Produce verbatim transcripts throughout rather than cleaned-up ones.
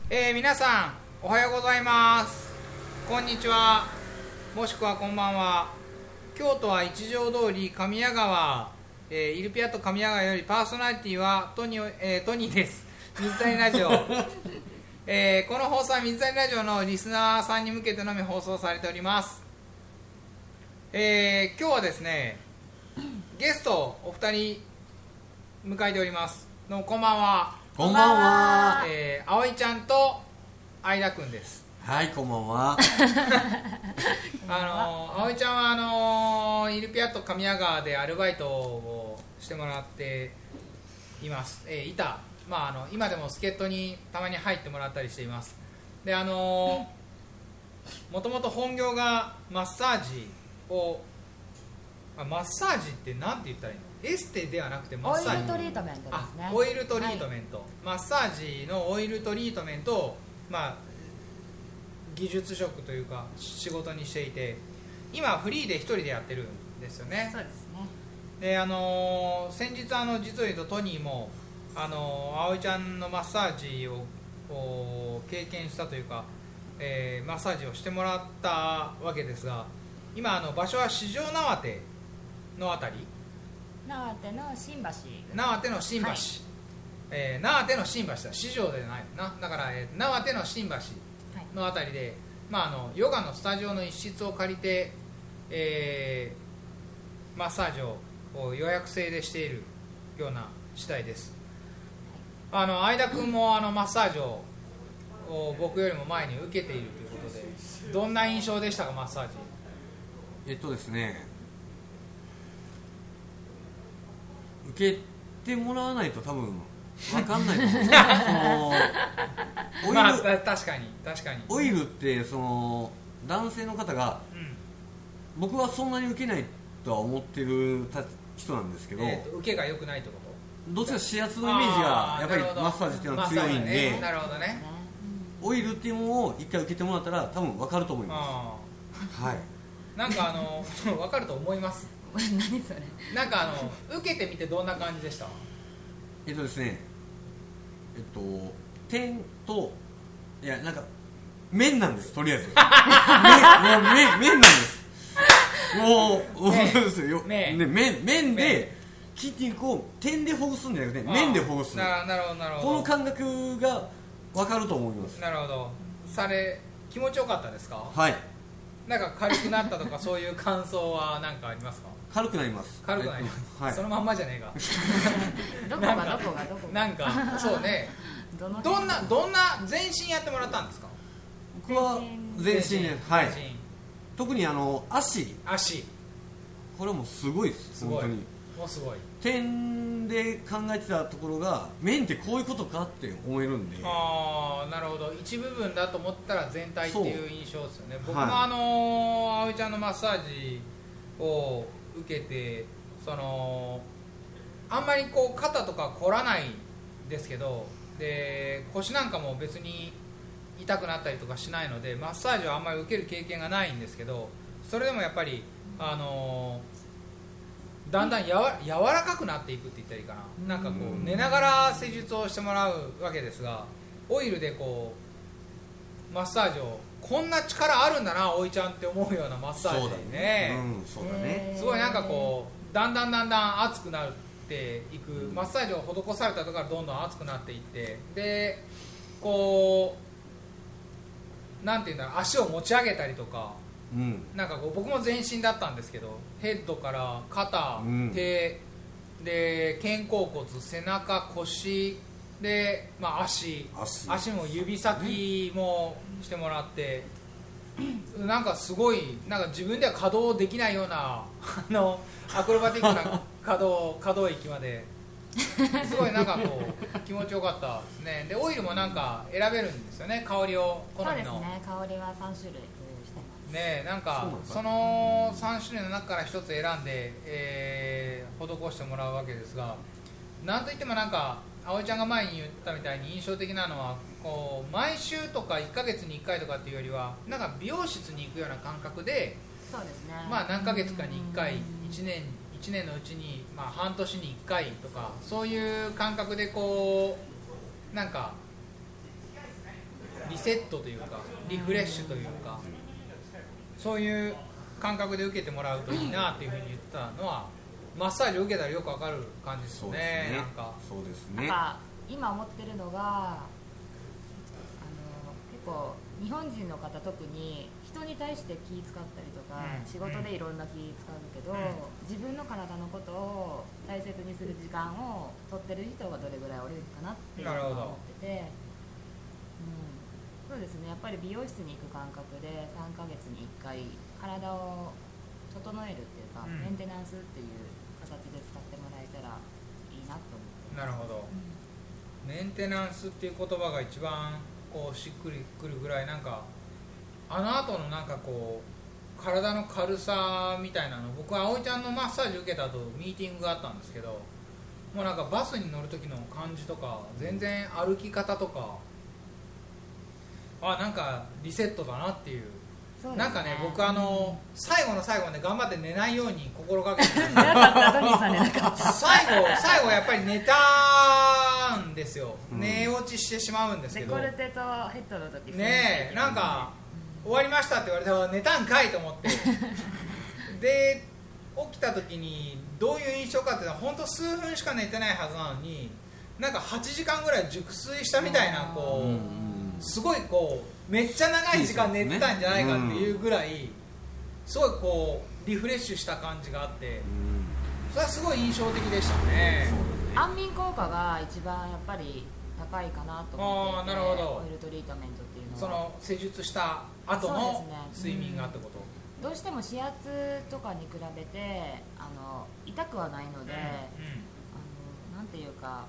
えー、皆さんおはようございます、こんにちは、もしくはこんばんは。京都は一条通り神谷川、えー、イルピアット神谷川よりパーソナリティはトニー、えー、トニーです。水谷ラジオ、えー、この放送は水谷ラジオのリスナーさんに向けてのみ放送されております。えー、今日はですね、ゲストお二人迎えております。どうもこんばんは。 こんばんは。 えー、葵ちゃんと相田くんです。 はい、こんばんは。 あの葵ちゃんはあのイルピアット神谷川でアルバイトをしてもらっています。えー、いた、まあ、あの今でも助っ人にたまに入ってもらったりしています。で、あのもともと本業がマッサージを、あ、マッサージってなんて言ったらいいの？エステではなくてマッサージ、 オイルトリートメントですね。 オイルトリートメント、はい、マッサージのオイルトリートメントを、まあ、技術職というか仕事にしていて、今フリーで一人でやってるんですよね。 そうですね。 で、あのー、先日あの実を言うとトニーも、あのー、葵ちゃんのマッサージを経験したというか、えー、マッサージをしてもらったわけですが、今あの場所は四条縄手のあたり、 縄手の新橋、 縄手の新橋、はい、えー、縄手の新橋だ、四条でないな、だから、えー、縄手の新橋のあたりで、まあ、あのヨガのスタジオの一室を借りて、えー、マッサージを予約制でしているような次第です。あの相田君もあのマッサージを僕よりも前に受けているということで、どんな印象でしたか、マッサージ。 えっとですね、受けてもらわないと多分分かんないと思うんですよ。そのオイル、まあ、 確かに確かにオイルってその男性の方が、うん、僕はそんなに受けないとは思ってる人なんですけど、 えー、と受けが良くないってこと？どっちか指圧のイメージがやっぱりマッサージっていうのは強いんで、 ね、なるほどね、 オイルっていうものを一回受けてもらったら多分分かると思います。はい。 なんかあの分かると思います。 何それ。 なんかあの受けてみてどんな感じでした？ えっとですね、えっと点と、いやなんか面なんです、とりあえず。面、もう面、面なんです。もうそうですよ。 面、 ね、面、面で筋肉を点でほぐすんじゃなくて面でほぐす。 なるほどなるほど。 この感覚が分かると思います。 なるほど。され気持ちよかったですか？ はい。 なんか軽くなったとかそういう感想は何かありますか？ 軽くなります。 軽くなります、はい、そのまんまじゃねえか。 どこがどこがどこがなんかそうね。どんなどんな全身やってもらったんですか？ 僕は全身です。はい。特にあの足足これもすごいです。本当にもうすごい。 点で考えてたところが面ってこういうことかって思えるんで。 ああ、なるほど。一部分だと思ったら全体っていう印象ですよね。僕もあの葵ちゃんのマッサージを受けて、そのあんまりこう肩とか凝らないんですけど、で腰なんかも別に痛くなったりとかしないので、マッサージはあんまり受ける経験がないんですけど、それでもやっぱりあのだんだんやわ柔らかくなっていくって言ったらいいかな。なんかこう寝ながら施術をしてもらうわけですが、オイルでこうマッサージを、こんな力あるんだな葵ちゃんって思うようなマッサージでね。 そうだね。 すごいなんかこうだんだんだんだん熱くなっていく、マッサージを施されたところからどんどん熱くなっていって、でこうなんていうんだろう、足を持ち上げたりとか、うん、なんかこう僕も全身だったんですけど、ヘッドから肩、うん、手で肩甲骨、背中、腰で、まあ、足, 足, 足も指先もしてもらって、なんかすごいなんか自分では稼働できないようなあのアクロバティックな稼働可動域まですごいなんかこう気持ちよかったですね。でオイルもなんか選べるんですよね、香りを好みの。 そうですね、香りはさん種類ね、なんか そ, そのさん種類の中からひとつ選んで、えー、施してもらうわけですが、なんといってもなんか葵ちゃんが前に言ったみたいに印象的なのは、こう毎週とかいっかげつにいっかいとかっていうよりは、なんか美容室に行くような感覚で、 そうですね、 まあ、何ヶ月かにいっかい、いちねん、いちねんのうちに、まあ、半年にいっかいとか、そういう感覚でこうなんかセットというかリフレッシュというか、そういう感覚で受けてもらうといいなっていうふうに言ってたのは、マッサージを受けたらよくわかる感じですよ ね, そうですねなんかそうですね。 なんか今思ってるのが、あの結構日本人の方特に人に対して気使ったりとか、 うん、 仕事でいろんな気使うけど、 うん、 自分の体のことを大切にする時間を取ってる人がどれぐらいおるかなっていうのを思ってて、うん、そうですね、やっぱり美容室に行く感覚でさんかげつにいっかい体を整えるっていうか、うん、メンテナンスっていう形で使ってもらえたらいいなと思ってます。 なるほど、うん、メンテナンスっていう言葉が一番こうしっくりくるぐらい、なんかあの後のなんかこう体の軽さみたいなの、僕は葵ちゃんのマッサージ受けた後ミーティングがあったんですけど、もうなんかバスに乗る時の感じとか全然歩き方とか、あ、なんかリセットだなっていう。 そうですね、 なんかね、僕あの最後の最後まで頑張って寝ないように心がけて最後最後やっぱり寝たんですよ、うん、寝落ちしてしまうんですけど、 デコルテとヘッドの時ねえ、なんか、うん、終わりましたって言われたら寝たんかいと思ってで起きた時にどういう印象かっていうのは、本当数分しか寝てないはずなのに、なんかはちじかんぐらい熟睡したみたいな、こう、うん、すごいこうめっちゃ長い時間寝てたんじゃないかっていうぐらい、すごいこうリフレッシュした感じがあって、それはすごい印象的でしたね。 安眠効果が一番やっぱり高いかなと思っていて、 あ、なるほど、 オイルトリートメントっていうのはその施術した後の睡眠がってこと、ね、 うん、どうしても指圧とかに比べてあの痛くはないので、うんうん、あのなんていうか、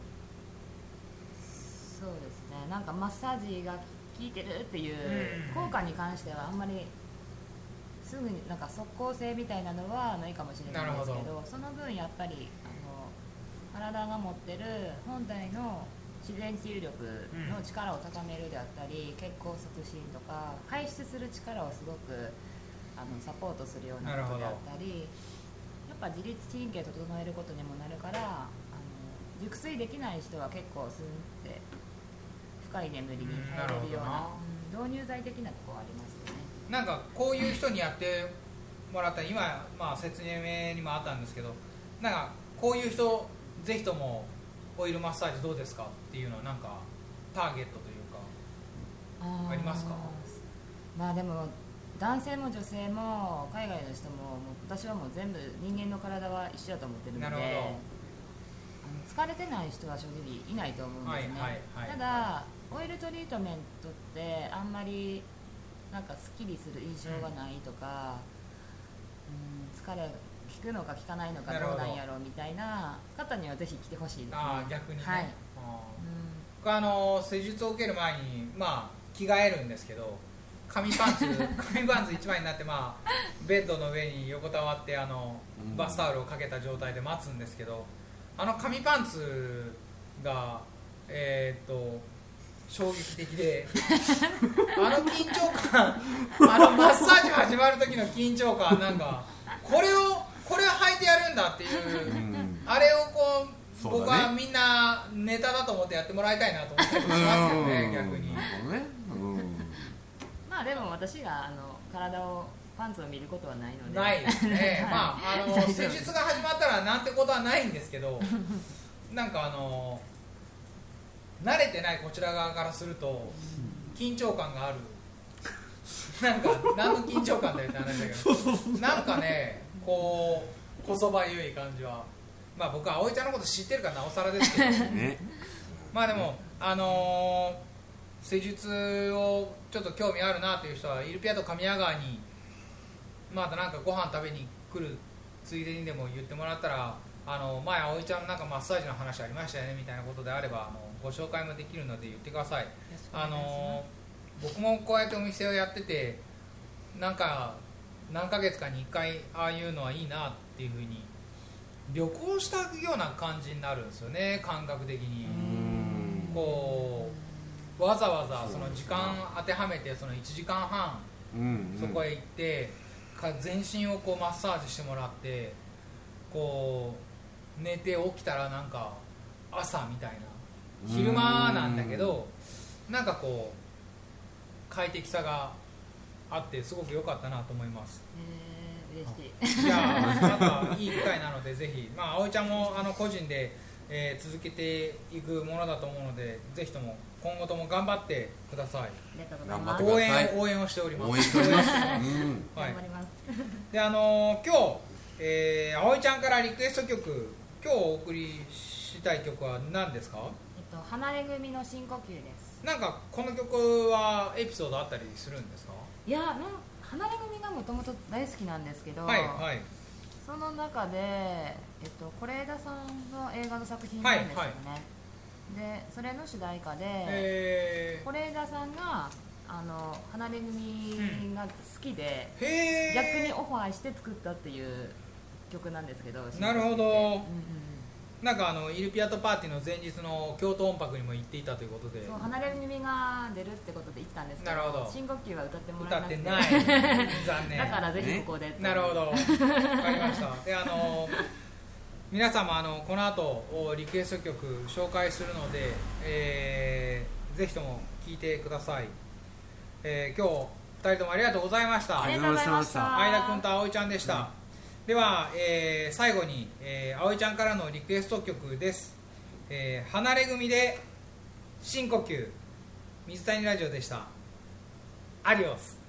そうですね、なんかマッサージが効いてるっていう効果に関してはあんまりすぐになんか即効性みたいなのはないかもしれないですけ ど, どその分やっぱりあの体が持ってる本体の自然治癒力の力を高めるであったり、血行促進とか排出する力をすごくあのサポートするようなことであったり、やっぱ自律神経整えることにもなるから、あの熟睡できない人は結構スンって深い眠りに入れるような、うん、導入剤的なところありますよね。 なんかこういう人にやってもらった今、まあ、説明にもあったんですけど、なんかこういう人ぜひともオイルマッサージどうですかっていうのはなんかターゲットというか あ, ありますか？ まあでも男性も女性も海外の人 も, もう私はもう全部人間の体は一緒だと思ってるので、なるほど、あの疲れてない人は正直いないと思うんですね、はいはいはい、ただオイルトリートメントってあんまりなんかすっきりする印象がないとか、うん、疲れ効くのか効かないのかどうなんやろうみたいな方にはぜひ来てほしいですね。 あ、逆にね、 はい、 あ、うん、あの施術を受ける前に、まあ、着替えるんですけど、紙パンツ紙パンツ一枚になって、まあ、ベッドの上に横たわってあのバスタオルをかけた状態で待つんですけど、あの紙パンツがえー、っと衝撃的であの緊張感、あのマッサージ始まる時の緊張感、なんかこれをこれを履いてやるんだっていう、うん、あれをこう、僕はみんなネタだと思ってやってもらいたいなと思ったりしますけどね、逆に、 うん、まあでも私があの体をパンツを見ることはないので、 ないですね、まあ、あの施術が始まったらなんてことはないんですけどなんかあの慣れてないこちら側からすると緊張感があるなんか何の緊張感だよって話だけどなんかね、こうこそばゆい感じは、まあ僕は葵ちゃんのこと知ってるからなおさらですけど、ね、まあでもあのー、施術をちょっと興味あるなという人はイルピアと神谷川にまだなんかご飯食べに来るついでにでも言ってもらったら、あの前葵ちゃんのなんかマッサージの話ありましたよねみたいなことであれば、あのご紹介もできるので言ってください。あの僕もこうやってお店をやってて、なんか何ヶ月かにいっかいああいうのはいいなっていうふうに旅行したような感じになるんですよね、感覚的に。こうわざわざその時間当てはめてそのいちじかんはんそこへ行って全身をこうマッサージしてもらって、こう寝て起きたらなんか朝みたいな、昼間なんだけどなんかこ快適さがあってすごく良かったなと思います。 えー、嬉しい。 いやなんかいい機会なのでぜひ、まあ、葵ちゃんもあの個人で、えー、続けていくものだと思うのでぜひとも今後とも頑張ってください。 ありがとうございます。 頑張って応援応援をしております。 応援しております、うん、 はい、 頑張ります。 であのー、今日、えー、葵ちゃんからリクエスト曲今日お送りしたい曲は何ですか？ えっと離れ組の深呼吸です。 なんかこの曲はエピソードあったりするんですか？ いやなん離れ組がもともと大好きなんですけど、 はいはい、 その中で、えっと、是枝さんの映画の作品なんですよね、はいはい、でそれの主題歌で是枝さんがあの離れ組が好きで、うん、逆にオファーして作ったっていう曲なんですけど。 なるほど、うんうん、なんかあのイルピアットパーティーの前日の京都音楽にも行っていたということで、 そう離れ組が出るってことで行ったんですけど、 なるほど、 深呼吸は歌ってもらえなくて、 歌ってない残念だからぜひここで、 なるほど、分かりました。であの皆様あのこの後リクエスト曲紹介するので、えー、ぜひとも聴いてください。えー、今日ふたりともありがとうございました。 ありがとうございました。 相田君と葵ちゃんでした、うん、では、えー、最後に、えー、葵ちゃんからのリクエスト曲です。えー、離れ組で深呼吸。水谷ラジオでした。アディオス。